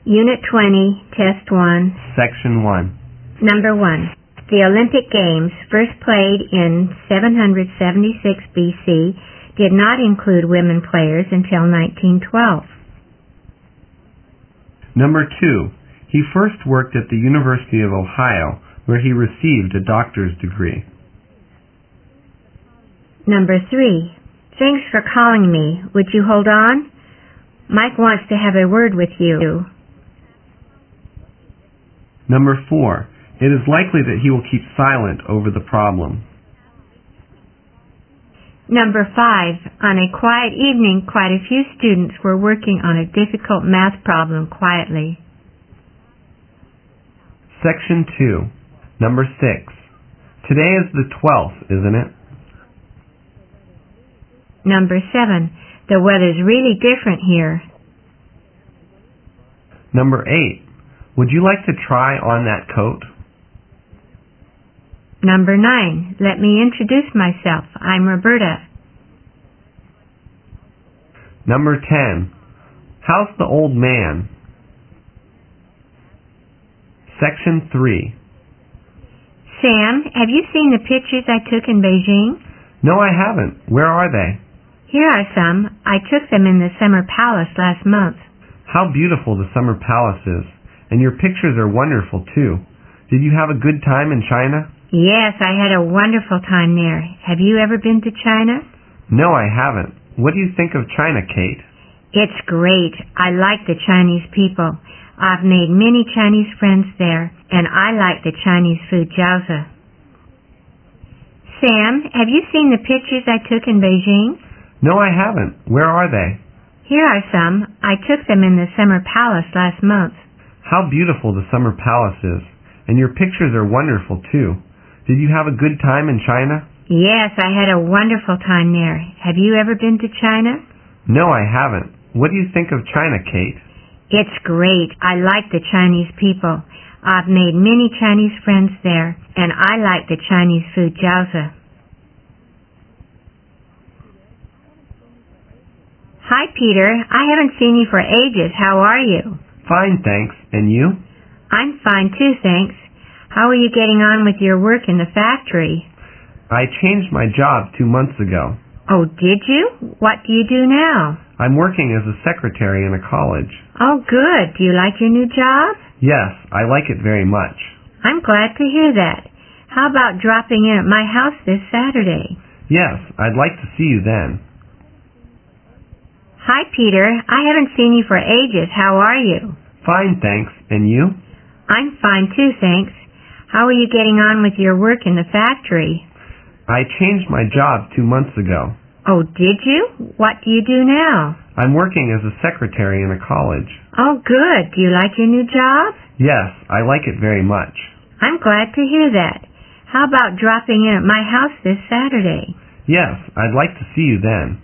Unit 20, Test 1. Section 1. Number 1. The Olympic Games, first played in 776 BC, did not include women players until 1912. Number 2. He first worked at the University of Ohio, where he received a doctor's degree. Number 3. Thanks for calling me. Would you hold on? Mike wants to have a word with you. Number 4. It is likely that he will keep silent over the problem. Number 5. On a quiet evening, quite a few students were working on a difficult math problem quietly. Section 2. Number 6. Today is the 12th, isn't it? Number 7. The weather's really different here. Number 8. Would you like to try on that coat? Number 9. Let me introduce myself. I'm Roberta. Number 10. How's the old man? Section 3. Sam, have you seen the pictures I took in Beijing? No, I haven't. Where are they? Here are some. I took them in the Summer Palace last month. How beautiful the Summer Palace is. And your pictures are wonderful, too. Did you have a good time in China? Yes, I had a wonderful time there. Have you ever been to China? No, I haven't. What do you think of China, Kate? It's great. I like the Chinese people. I've made many Chinese friends there, and I like the Chinese food jiaozi. Sam, have you seen the pictures I took in Beijing? No, I haven't. Where are they? Here are some. I took them in the Summer Palace last month. How beautiful the Summer Palace is. And your pictures are wonderful, too. Did you have a good time in China? Yes, I had a wonderful time there. Have you ever been to China? No, I haven't. What do you think of China, Kate? It's great. I like the Chinese people. I've made many Chinese friends there, and I like the Chinese food jiaozi. Hi, Peter. I haven't seen you for ages. How are you? Fine, thanks. And you? I'm fine too, thanks. How are you getting on with your work in the factory? I changed my job 2 months ago. Oh, did you? What do you do now? I'm working as a secretary in a college. Oh, good. Do you like your new job? Yes, I like it very much. I'm glad to hear that. How about dropping in at my house this Saturday? Yes, I'd like to see you then. Hi, Peter. I haven't seen you for ages. How are you? Fine, thanks. And you? I'm fine too, thanks. How are you getting on with your work in the factory? I changed my job 2 months ago. Oh, did you? What do you do now? I'm working as a secretary in a college. Oh, good. Do you like your new job? Yes, I like it very much. I'm glad to hear that. How about dropping in at my house this Saturday? Yes, I'd like to see you then.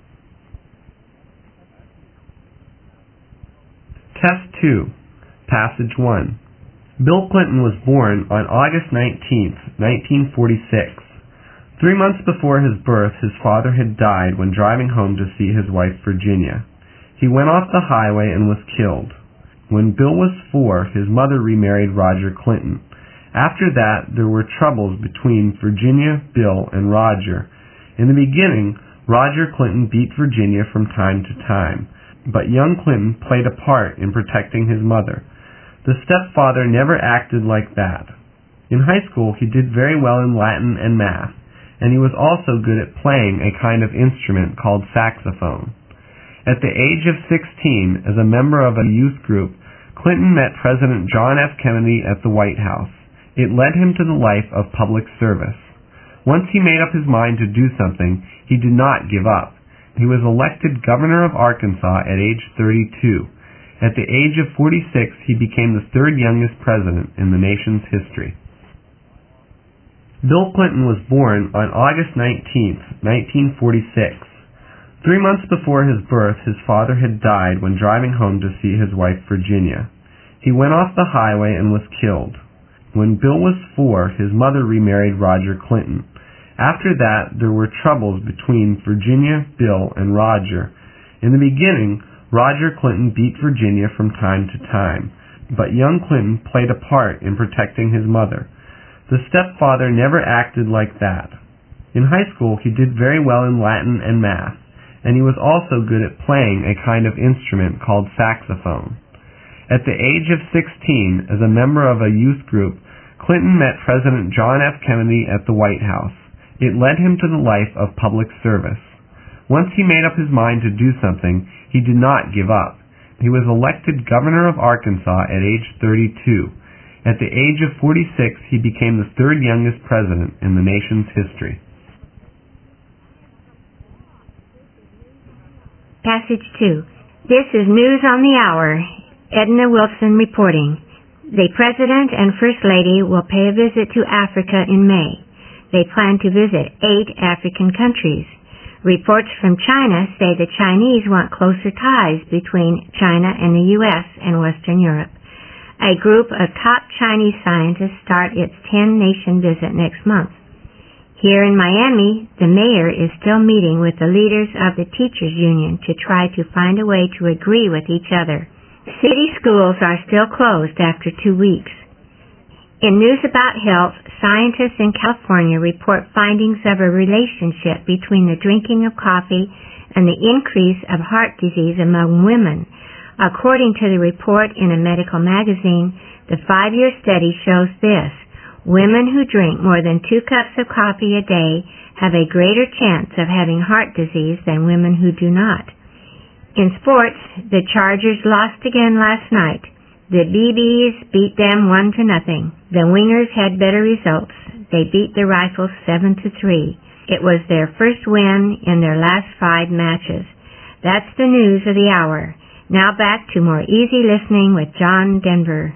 Test 2. Passage 1. Bill Clinton was born on August 19, 1946. 3 months before his birth, his father had died when driving home to see his wife Virginia. He went off the highway and was killed. When Bill was 4, his mother remarried Roger Clinton. After that, there were troubles between Virginia, Bill, and Roger. In the beginning, Roger Clinton beat Virginia from time to time, but young Clinton played a part in protecting his mother. The stepfather never acted like that. In high school, he did very well in Latin and math, and he was also good at playing a kind of instrument called saxophone. At the age of 16, as a member of a youth group, Clinton met President John F. Kennedy at the White House. It led him to the life of public service. Once he made up his mind to do something, he did not give up. He was elected governor of Arkansas at age 32. At the age of 46, he became the third youngest president in the nation's history. Bill Clinton was born on August 19, 1946. 3 months before his birth, his father had died when driving home to see his wife Virginia. He went off the highway and was killed. When Bill was 4, his mother remarried Roger Clinton. After that, there were troubles between Virginia, Bill, and Roger. In the beginning, Roger Clinton beat Virginia from time to time, but young Clinton played a part in protecting his mother. The stepfather never acted like that. In high school, he did very well in Latin and math, and he was also good at playing a kind of instrument called saxophone. At the age of 16, as a member of a youth group, Clinton met President John F. Kennedy at the White House. It led him to the life of public service. Once he made up his mind to do something, he did not give up. He was elected governor of Arkansas at age 32. At the age of 46, he became the third youngest president in the nation's history. Passage 2. This is News on the Hour. Edna Wilson reporting. The President and First Lady will pay a visit to Africa in May. They plan to visit 8 African countries. Reports from China say the Chinese want closer ties between China and the U.S. and Western Europe. A group of top Chinese scientists start its 10-nation visit next month. Here in Miami, the mayor is still meeting with the leaders of the teachers' union to try to find a way to agree with each other. City schools are still closed after 2 weeks. In news about health, scientists in California report findings of a relationship between the drinking of coffee and the increase of heart disease among women. According to the report in a medical magazine, the 5-year study shows this. Women who drink more than 2 cups of coffee a day have a greater chance of having heart disease than women who do not. In sports, the Chargers lost again last night. The BBs beat them 1-0. The Wingers had better results. They beat the Rifles 7-3. It was their first win in their last 5 matches. That's the news of the hour. Now back to more easy listening with John Denver.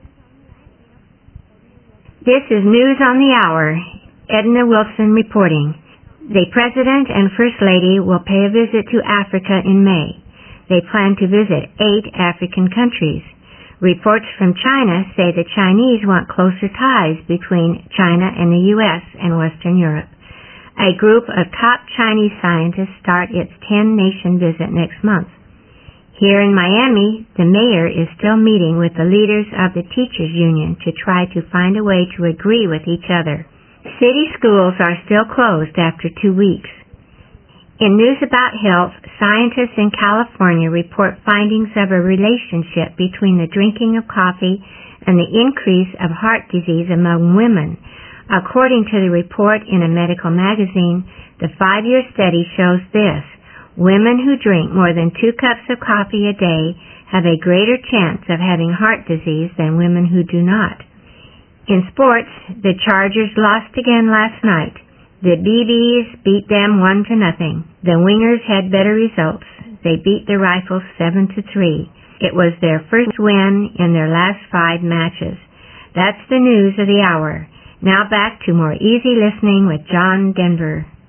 This is News on the Hour. Edna Wilson reporting. The President and First Lady will pay a visit to Africa in May. They plan to visit 8 African countries. Reports from China say the Chinese want closer ties between China and the U.S. and Western Europe. A group of top Chinese scientists start its 10-nation visit next month. Here in Miami, the mayor is still meeting with the leaders of the teachers' union to try to find a way to agree with each other. City schools are still closed after 2 weeks. In news about health, scientists in California report findings of a relationship between the drinking of coffee and the increase of heart disease among women. According to the report in a medical magazine, the 5-year study shows this. Women who drink more than 2 cups of coffee a day have a greater chance of having heart disease than women who do not. In sports, the Chargers lost again last night. The BBs beat them 1-0. The Wingers had better results. They beat the Rifles 7-3. It was their first win in their last 5 matches. That's the news of the hour. Now back to more easy listening with John Denver.